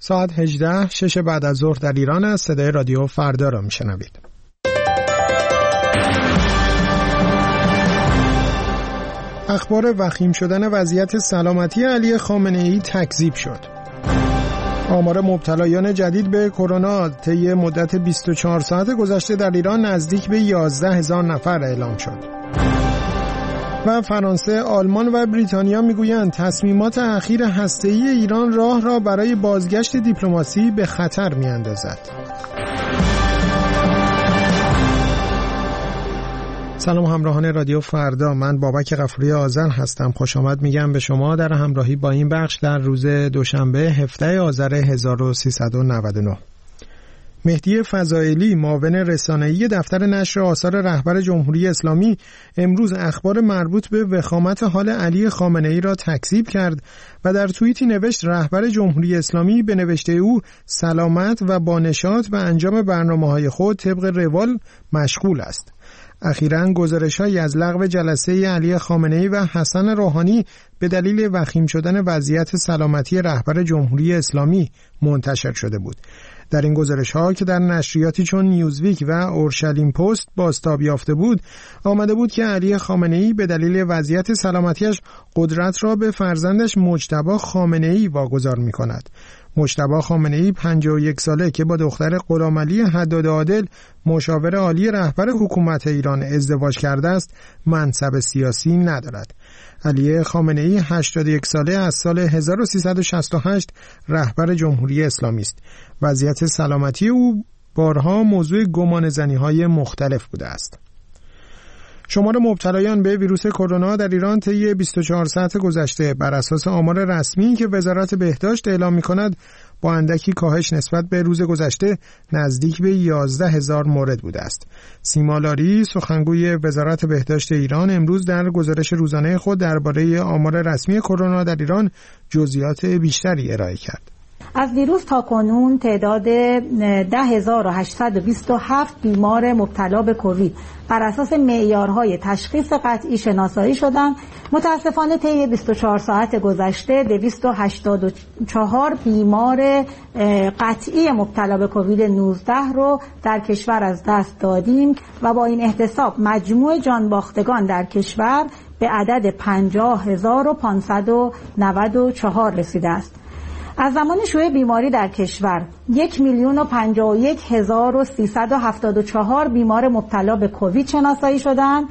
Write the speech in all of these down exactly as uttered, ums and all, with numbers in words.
ساعت هجده شش بعد از ظهر در ایران است. صدای رادیو فردا را میشنوید. اخبار وخیم شدن وضعیت سلامتی علی خامنه‌ای تکذیب شد. آمار مبتلایان جدید به کرونا طی مدت بیست و چهار ساعت گذشته در ایران نزدیک به یازده هزار نفر اعلام شد. و فرانسه، آلمان و بریتانیا میگویند تصمیمات اخیر هسته‌ای ایران راه را برای بازگشت دیپلماسی به خطر میاندازد. سلام همراهان رادیو فردا، من بابک غفوری آذر هستم. خوش آمد میگم به شما در همراهی با این بخش در روز دوشنبه هفدهم آذر هزار و سیصد و نود و نه. مهدی فضائلی، معاون رسانه‌ای دفتر نشر آثار رهبر جمهوری اسلامی، امروز اخبار مربوط به وخامت حال علی خامنه‌ای را تکذیب کرد و در توییتی نوشت رهبر جمهوری اسلامی به نوشته او سلامت و با نشاط به انجام برنامه‌های خود طبق روال مشغول است. اخیراً گزارش‌هایی از لغو جلسه علی خامنه‌ای و حسن روحانی به دلیل وخیم شدن وضعیت سلامتی رهبر جمهوری اسلامی منتشر شده بود. در این گزارش‌ها که در نشریاتی چون نیوزویک و اورشلیم پست بازتاب یافته بود، آمده بود که علی خامنه‌ای به دلیل وضعیت سلامتیش قدرت را به فرزندش مجتبی خامنه‌ای واگذار می‌کند. مجتبی خامنه‌ای پنجاه و یک ساله که با دختر غلامعلی حداد عادل مشاور عالی رهبر حکومت ایران ازدواج کرده است، منصب سیاسی ندارد. علی خامنه‌ای هشتاد و یک ساله از سال هزار و سیصد و شصت و هشت رهبر جمهوری اسلامی است. وضعیت سلامتی او بارها موضوع گمانه‌زنی‌های مختلف بوده است. شمار مبتلایان به ویروس کرونا در ایران طی بیست و چهار ساعت گذشته بر اساس آمار رسمی که وزارت بهداشت اعلام می‌کند با اندکی کاهش نسبت به روز گذشته نزدیک به یازده هزار مورد بوده است. سیما لاری، سخنگوی وزارت بهداشت ایران، امروز در گزارش روزانه خود درباره آمار رسمی کرونا در ایران جزئیات بیشتری ارائه کرد. از دیروز تا کنون تعداد ده هزار و هشتصد و بیست و هفت بیمار مبتلا به کووید بر اساس معیارهای تشخیص قطعی شناسایی شدند. متاسفانه طی بیست و چهار ساعت گذشته دویست و هشتاد و چهار بیمار قطعی مبتلا به کووید نوزده رو در کشور از دست دادیم و با این احتساب مجموع جانباختگان در کشور به عدد پنجاه هزار و پانصد و نود و چهار رسیده است. از زمان شیوع بیماری در کشور یک میلیون و پنجاه و یک هزار و سیصد و هفتاد و چهار بیمار مبتلا به کووید شناسایی شدند.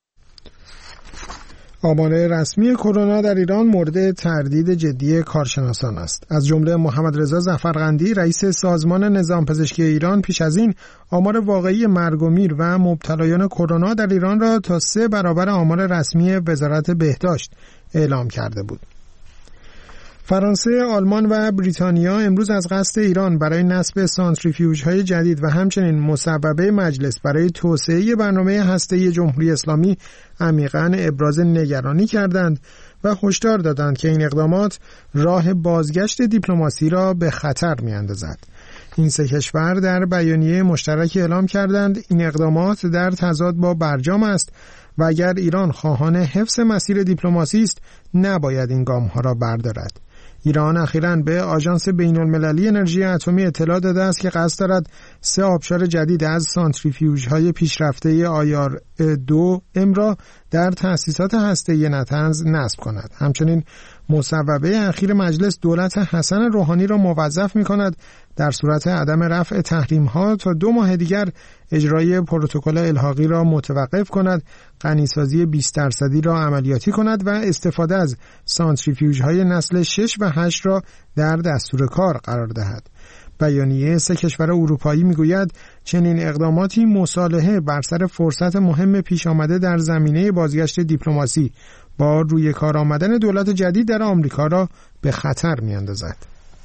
آمار رسمی کرونا در ایران مورد تردید جدی کارشناسان است. از جمله محمد رضا ظفرقندی، رئیس سازمان نظام پزشکی ایران، پیش از این آمار واقعی مرگ و میر و مبتلایان کرونا در ایران را تا سه برابر آمار رسمی وزارت بهداشت اعلام کرده بود. فرانسه، آلمان و بریتانیا امروز از قصد ایران برای نصب سانتریفیوژهای جدید و همچنین مصوبه مجلس برای توسعه برنامه هسته‌ای جمهوری اسلامی عمیقاً ابراز نگرانی کردند و هشدار دادند که این اقدامات راه بازگشت دیپلماسی را به خطر می‌اندازد. این سه کشور در بیانیه مشترک اعلام کردند این اقدامات در تضاد با برجام است و اگر ایران خواهان حفظ مسیر دیپلماسی است نباید این گام‌ها را بردارد. ایران اخیراً به آژانس بین‌المللی انرژی اتمی اطلاع داده است که قصد دارد سه آبشار جدید از سانتریفیوژهای پیشرفته آیار دو ام را در تأسیسات هسته‌ای نطنز نصب کند. همچنین مصوبه اخیر مجلس دولت حسن روحانی را موظف می‌کند در صورت عدم رفع تحریم‌ها تا دو ماه دیگر اجرای پروتکل الحاقی را متوقف کند، غنیسازی بیست درصدی را عملیاتی کند و استفاده از سانتریفیوژهای نسل شش و هشت را در دستور کار قرار دهد. بیانیه سه کشور اروپایی میگوید چنین اقداماتی مصالحه بر سر فرصت مهم پیش آمده در زمینه بازگشت دیپلماسی با روی کار آمدن دولت جدید در آمریکا را به خطر میاندازد.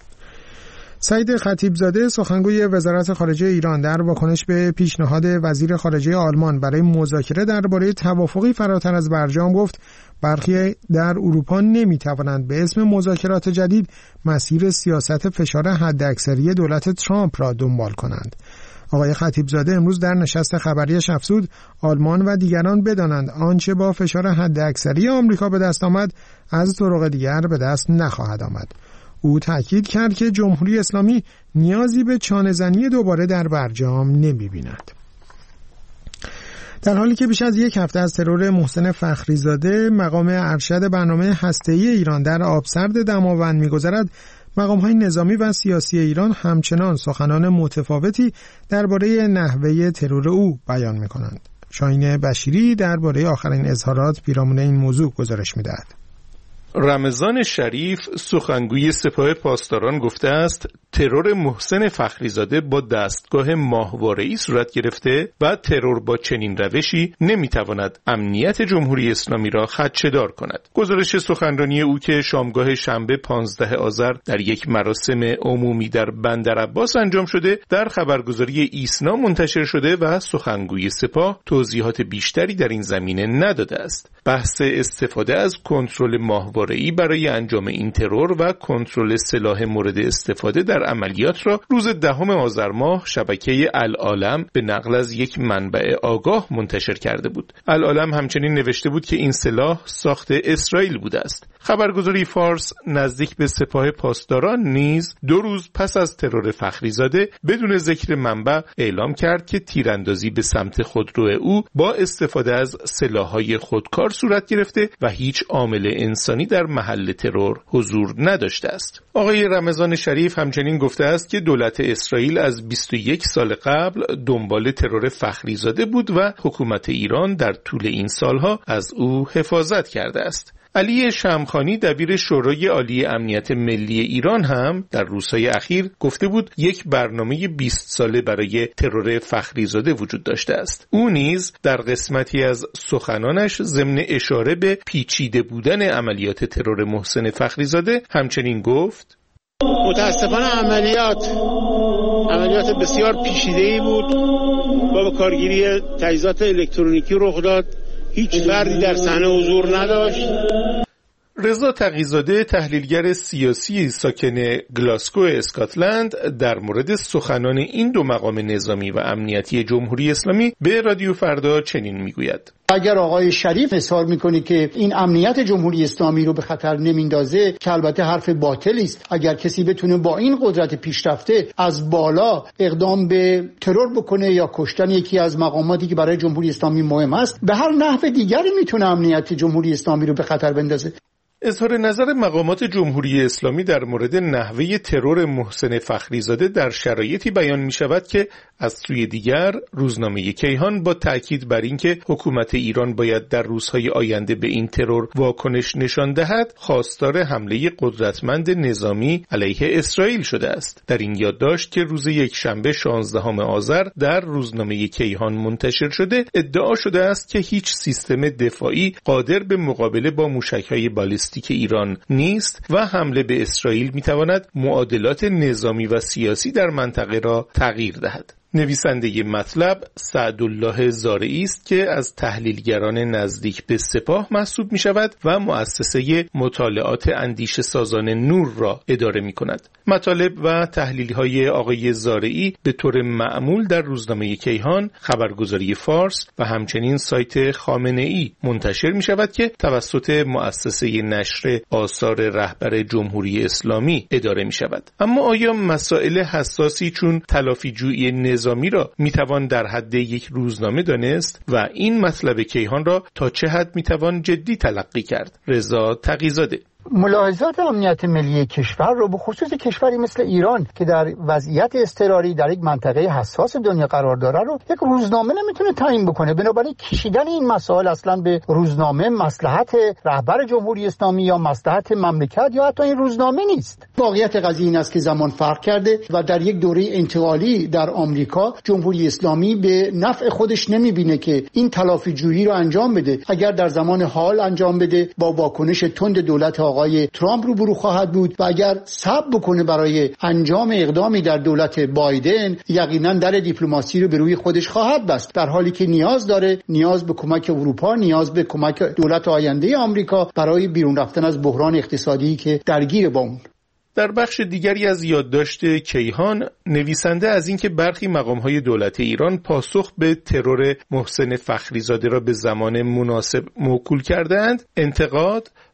سعید خطیبزاده، سخنگوی وزارت خارجه ایران، در واکنش به پیشنهاد وزیر خارجه آلمان برای مذاکره درباره توافقی فراتر از برجام گفت برخی در اروپا نمی‌توانند به اسم مذاکرات جدید مسیر سیاست فشار حداکثری دولت ترامپ را دنبال کنند. آقای خطیبزاده امروز در نشست خبریش افزود آلمان و دیگران بدانند آنچه با فشار حداکثری آمریکا به دست آمد از طرق دیگر به دست نخواهد آمد. او تاکید کرد که جمهوری اسلامی نیازی به چانه‌زنی دوباره در برجام نمی‌بیند. در حالی که بیش از یک هفته از ترور محسن فخریزاده مقام ارشد برنامه هسته‌ای ایران در آبسرد دماوند می‌گذرد، مقام‌های نظامی و سیاسی ایران همچنان سخنان متفاوتی درباره نحوه ترور او بیان می‌کنند. شاهین بشیری درباره آخرین اظهارات پیرامون این موضوع گزارش می‌دهد. رمضان شریف سخنگوی سپاه پاسداران گفته است ترور محسن فخریزاده با دستگاه ماهواره‌ای صورت گرفته و ترور با چنین روشی نمیتواند امنیت جمهوری اسلامی را خدشه‌دار کند. گزارش سخنرانی او که شامگاه شنبه پانزده آذر در یک مراسم عمومی در بندرعباس انجام شده در خبرگزاری ایسنا منتشر شده و سخنگوی سپاه توضیحات بیشتری در این زمینه نداده است. بحث استفاده از کنترل ماهواره‌ای برای انجام این ترور و کنترل سلاح مورد استفاده در عملیات را روز دهم آذر ماه شبکه العالم به نقل از یک منبع آگاه منتشر کرده بود. العالم همچنین نوشته بود که این سلاح ساخت اسرائیل بوده است. خبرگزاری فارس نزدیک به سپاه پاسداران نیز دو روز پس از ترور فخریزاده بدون ذکر منبع اعلام کرد که تیراندازی به سمت خودرو او با استفاده از سلاح‌های خودکار صورت گرفته و هیچ عامل انسانی در محل ترور حضور نداشته است. آقای رمضان شریف همچنین گفته است که دولت اسرائیل از بیست و یک سال قبل دنبال ترور فخریزاده بود و حکومت ایران در طول این سالها از او حفاظت کرده است. علی شمخانی دبیر شورای عالی امنیت ملی ایران هم در روزهای اخیر گفته بود یک برنامه بیست ساله برای ترور فخریزاده وجود داشته است. او نیز در قسمتی از سخنانش ضمن اشاره به پیچیده بودن عملیات ترور محسن فخریزاده همچنین گفت: متاسفانه عملیات عملیات بسیار پیچیده‌ای بود و با کارگیری تجهیزات الکترونیکی رخ داد. هیچ فردی در صحنه حضور نداشت. رضا تقی‌زاده تحلیلگر سیاسی ساکن گلاسگو اسکاتلند در مورد سخنان این دو مقام نظامی و امنیتی جمهوری اسلامی به رادیو فردا چنین میگوید: اگر آقای شریف اصرار میکنه که این امنیت جمهوری اسلامی رو به خطر نمیندازه، که البته حرف باطلی است، اگر کسی بتونه با این قدرت پیشرفته از بالا اقدام به ترور بکنه یا کشتن یکی از مقاماتی که برای جمهوری اسلامی مهم است، به هر نحو دیگری میتونه امنیت جمهوری اسلامی رو به خطر بندازه. اظهار نظر مقامات جمهوری اسلامی در مورد نحوه ترور محسن فخریزاده در شرایطی بیان می شود که از سوی دیگر روزنامه کیهان با تأکید بر اینکه حکومت ایران باید در روزهای آینده به این ترور واکنش نشان دهد، خواستار حمله قدرتمند نظامی علیه اسرائیل شده است. در این یادداشت که روز یکشنبه شانزدهم آذر در روزنامه کیهان منتشر شده، ادعا شده است که هیچ سیستم دفاعی قادر به مقابله با موشک‌های بالستیک ایران نیست و حمله به اسرائیل می‌تواند معادلات نظامی و سیاسی در منطقه را تغییر دهد. نویسنده مطلب سعدالله زارعی است که از تحلیلگران نزدیک به سپاه محسوب می شود و مؤسسه مطالعات اندیشه سازان نور را اداره می کند. مطالب و تحلیل های آقای زارعی به طور معمول در روزنامه کیهان، خبرگزاری فارس و همچنین سایت خامنه‌ای منتشر می شود که توسط مؤسسه نشر آثار رهبر جمهوری اسلامی اداره می شود. اما آیا مسائل حساسی چون تلافی‌جویی نظامی را میتوان در حد یک روزنامه دانست و این مطلب کیهان را تا چه حد میتوان جدی تلقی کرد؟ رضا تقی‌زاده: ملاحظات امنیت ملی کشور رو به خصوص کشوری مثل ایران که در وضعیت اضطراری در یک منطقه حساس دنیا قرار داره رو یک روزنامه نمیتونه تعیین بکنه. بنابراین کشیدن این مسائل اصلا به روزنامه مصلحت رهبر جمهوری اسلامی یا مصلحت مملکت یا حتی این روزنامه نیست. واقعیت قضیه این است که زمان فرق کرده و در یک دوره انتقالی در آمریکا جمهوری اسلامی به نفع خودش نمیبینه که این تلافی جویی رو انجام بده. اگر در زمان حال انجام بده با واکنش تند دولت آقای ترامپ روبرو خواهد بود و اگر صبر بکنه برای انجام اقدامی در دولت بایدن، یقینا در دیپلماسی رو به روی خودش خواهد بست، در حالی که نیاز داره نیاز به کمک اروپا، نیاز به کمک دولت آینده آمریکا برای بیرون رفتن از بحران اقتصادی که درگیر با اون. در بخش دیگری از یادداشت کیهان، نویسنده از اینکه برخی مقام‌های دولت ایران پاسخ به ترور محسن فخریزاده را به زمان مناسب موکول کردند، انتقاد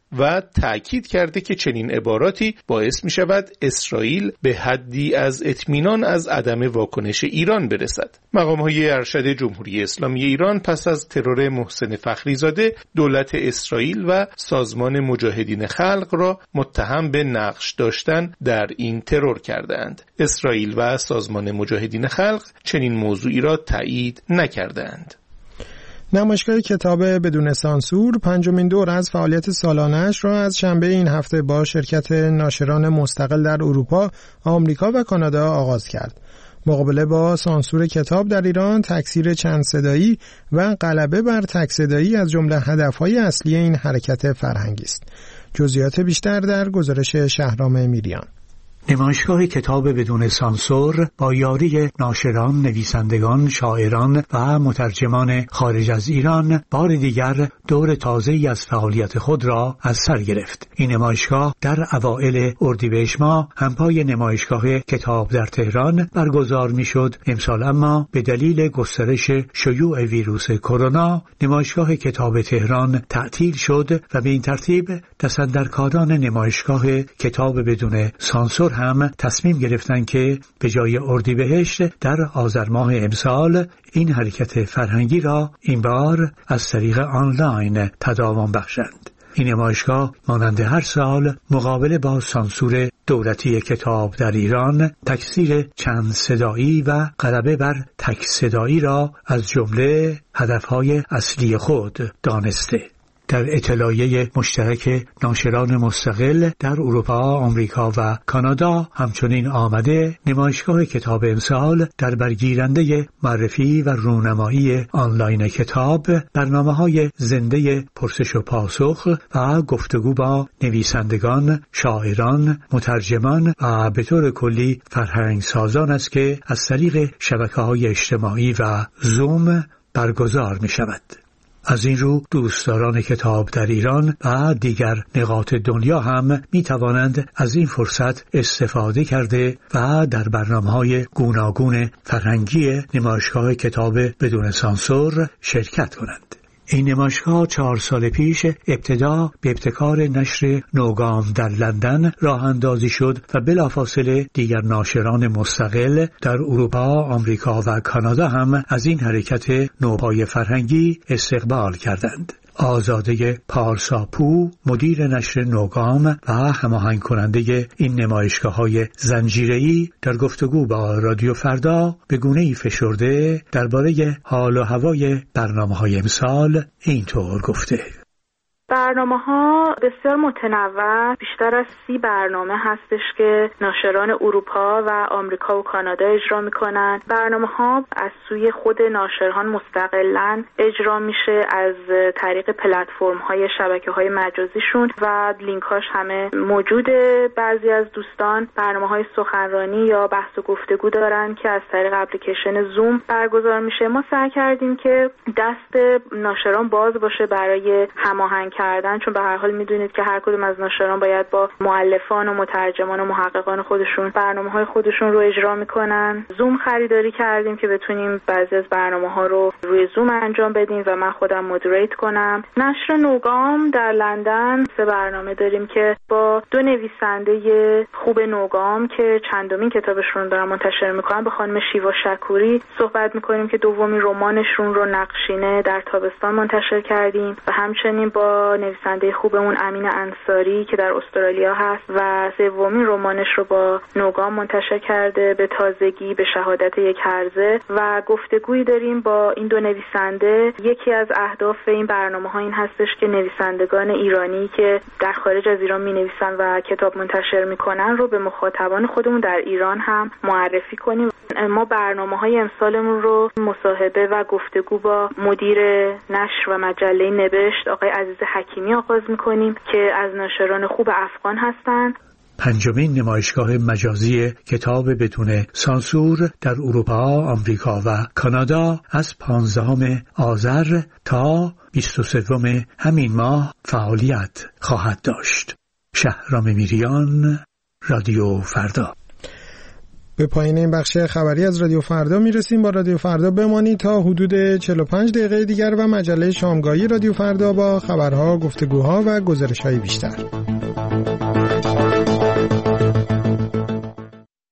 و تأکید کرده که چنین عباراتی باعث می شود اسرائیل به حدی از اطمینان از عدم واکنش ایران برسد. مقام‌های ارشد جمهوری اسلامی ایران پس از ترور محسن فخریزاده دولت اسرائیل و سازمان مجاهدین خلق را متهم به نقش داشتن در این ترور کردند. اسرائیل و سازمان مجاهدین خلق چنین موضوعی را تایید نکردند. نمایشگاه کتاب بدون سانسور پنجمین دور از فعالیت سالانه‌اش را از شنبه این هفته با شرکت ناشران مستقل در اروپا، آمریکا و کانادا آغاز کرد. مقابله با سانسور کتاب در ایران، تکثیر چند صدایی و غلبه بر تک صدایی از جمله هدف‌های اصلی این حرکت فرهنگی است. جزئیات بیشتر در گزارش شهرام میریان. نمایشگاه کتاب بدون سانسور با یاری ناشران، نویسندگان، شاعران و مترجمان خارج از ایران بار دیگر دور تازه‌ای از فعالیت خود را از سر گرفت. این نمایشگاه در اوایل اردیبهشت ماه همپای نمایشگاه کتاب در تهران برگزار می‌شد. امسال اما به دلیل گسترش شیوع ویروس کرونا نمایشگاه کتاب تهران تعطیل شد و به این ترتیب دستاندرکاران نمایشگاه کتاب بدون سانسور هم تصمیم گرفتند که به جای اردیبهشت در آذر ماه امسال این حرکت فرهنگی را این بار از طریق آنلاین تداوم بخشند. این نمایشگاه مانند هر سال مقابله با سانسور دولتی کتاب در ایران، تکثیر چند صدایی و غلبه بر تک صدایی را از جمله هدفهای اصلی خود دانسته. در اطلاعیه مشترک ناشران مستقل در اروپا، آمریکا و کانادا همچنین آمده نمایشگاه کتاب امسال در برگیرنده معرفی و رونمایی آنلاین کتاب، برنامه‌های زنده پرسش و پاسخ و گفتگو با نویسندگان، شاعران، مترجمان و به طور کلی فرهنگ سازان است که از طریق شبکه‌های اجتماعی و زوم برگزار می‌شود. از این رو دوستداران کتاب در ایران و دیگر نقاط دنیا هم می توانند از این فرصت استفاده کرده و در برنامه‌های گوناگون فرهنگی نمایشگاه کتاب بدون سانسور شرکت کنند. این نمایشگاه چهار سال پیش ابتدا به ابتکار نشر نوگام در لندن راه اندازی شد و بلافاصله دیگر ناشران مستقل در اروپا، آمریکا و کانادا هم از این حرکت نوپای فرهنگی استقبال کردند. آزاده پارساپور، مدیر نشر نوگام و هماهنگ کننده این نمایشگاه‌های زنجیره‌ای، در گفتگو با رادیو فردا به گونه‌ای فشرده درباره حال و هوای برنامه‌های امسال اینطور گفته: برنامه‌ها بسیار متنوع، بیشتر از سی برنامه هستش که ناشران اروپا و آمریکا و کانادا اجرا می‌کنند. برنامه‌ها از سوی خود ناشران مستقلاً اجرا میشه از طریق پلتفرم‌های شبکه‌های مجازیشون و لینک‌هاش همه موجوده. بعضی از دوستان برنامه‌های سخنرانی یا بحث و گفتگو دارن که از طریق اپلیکیشن زوم برگزار میشه. ما سعی کردیم که دست ناشران باز باشه برای هماهنگ کردن، چون به هر حال میدونید که هر کدوم از ناشران باید با مؤلفان و مترجمان و محققان خودشون برنامه‌های خودشون رو اجرا میکنن. زوم خریداری کردیم که بتونیم بعضی از برنامه‌ها رو روی زوم انجام بدیم و من خودم مدیریت کنم. نشر نوگام در لندن سه برنامه داریم که با دو نویسنده خوب نوگام که چندمین کتابشون دارن منتشر میکنن، با خانم شیوا شکوری صحبت میکنیم که دومین رمانشون رو نقشینه در تابستان منتشر کردیم و همچنین با نویسنده خوبمون امین انصاری که در استرالیا هست و سومین رمانش رو با نوگام منتشر کرده به تازگی به شهادت یک هرزه و گفتگویی داریم با این دو نویسنده. یکی از اهداف این برنامه‌ها این هستش که نویسندگان ایرانی که در خارج از ایران می‌نویسن و کتاب منتشر می‌کنن رو به مخاطبان خودمون در ایران هم معرفی کنیم. ما برنامه‌های امسالمون رو مصاحبه و گفتگو با مدیر نشر و مجله نبشت آقای عزیز حکیمی آغاز می‌کنیم که از ناشران خوب افغان هستند. پنجمین نمایشگاه مجازی کتاب بدون سانسور در اروپا، آمریکا و کانادا از پانزدهم آذر تا بیست و سوم همین ماه فعالیت خواهد داشت. شهرام میریان، رادیو فردا. به پایین این بخش خبری از رادیو فردا میرسیم. با رادیو فردا بمانید تا حدود چهل و پنج دقیقه دیگر و مجله شامگاهی رادیو فردا با خبرها، گفتگوها و گزارش‌های بیشتر.